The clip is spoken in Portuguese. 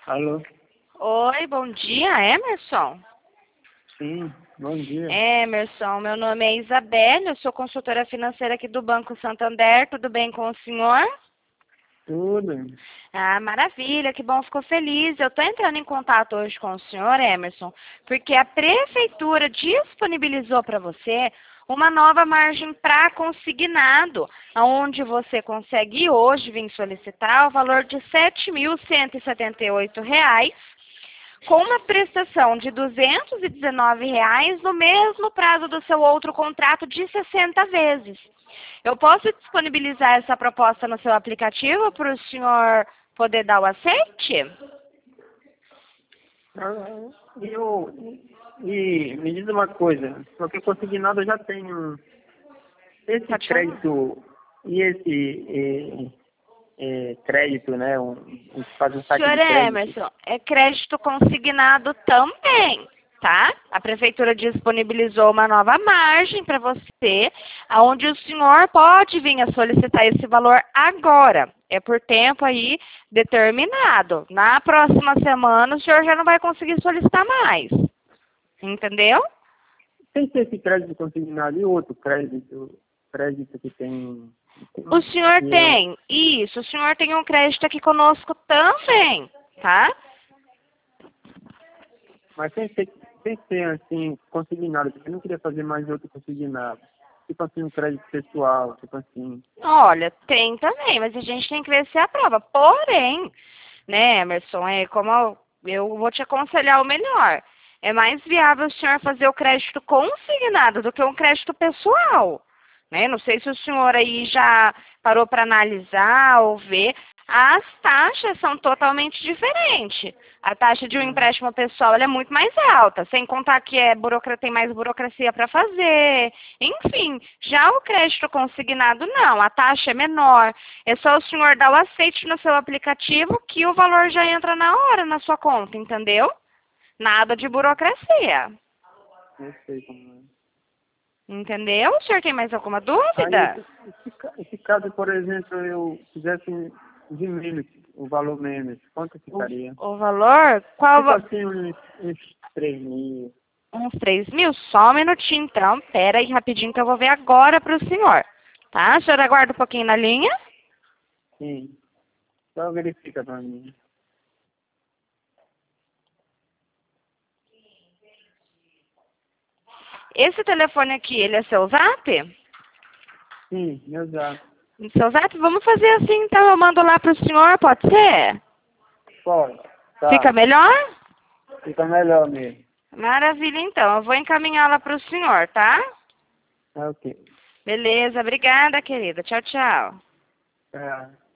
Alô? Oi, bom dia, Emerson. Sim, bom dia. Emerson, meu nome é Isabelle, eu sou consultora financeira aqui do Banco Santander, tudo bem com o senhor? Tudo. Ah, maravilha, que bom, ficou feliz. Eu estou entrando em contato hoje com o senhor, Emerson, porque a prefeitura disponibilizou para você uma nova margem para consignado, onde você consegue hoje vir solicitar o valor de R$ 7.178 com uma prestação de R$ 219 no mesmo prazo do seu outro contrato de 60 vezes. Eu posso disponibilizar essa proposta no seu aplicativo para o senhor poder dar o aceite? Ah, e me diz uma coisa, porque consignado eu já tenho esse Pode falar. crédito e esse crédito, né? Faz um saque Senhor de crédito. Emerson, é crédito consignado também, tá? A prefeitura disponibilizou uma nova margem para você, onde o senhor pode vir a solicitar esse valor agora. É por tempo aí determinado. Na próxima semana o senhor já não vai conseguir solicitar mais. Entendeu? Sem ser esse crédito consignado e outro crédito que tem. O senhor Que é, tem, isso, o senhor tem um crédito aqui conosco também, tá? mas sem ser assim, consignado, porque eu não queria fazer mais outro consignado. Tipo assim, um crédito pessoal, tipo assim. Olha, tem também, mas a gente tem que ver se aprova. Porém, né, Emerson, é como eu vou te aconselhar o melhor. É mais viável o senhor fazer o crédito consignado do que um crédito pessoal. Né? Não sei se o senhor aí já parou para analisar ou ver. As taxas são totalmente diferentes. A taxa de um Hum, empréstimo pessoal ela é muito mais alta, sem contar que tem mais burocracia para fazer. Enfim, já o crédito consignado não, a taxa é menor. É só o senhor dar o aceite no seu aplicativo que o valor já entra na hora na sua conta, entendeu? Nada de burocracia. não sei como é. Entendeu? O senhor tem mais alguma Aí, dúvida? esse caso, por exemplo, eu fizesse de menos, o valor menos, quanto O, ficaria? o valor? Tipo assim, uns 3 mil. Uns 3.000? Só um minutinho, então. Pera aí rapidinho que eu vou ver agora para o senhor. Tá? O senhor aguarda um pouquinho na linha. Sim, só verifica pra mim. Esse telefone aqui, ele é seu zap? Sim, exato. Seu zap? Vamos fazer assim, então. Eu mando lá para o senhor, pode ser? Pode, Fica tá. melhor? Fica melhor mesmo. Maravilha, então. Eu vou encaminhar lá para o senhor, tá? É ok. Beleza, obrigada, querida. Tchau, tchau. É.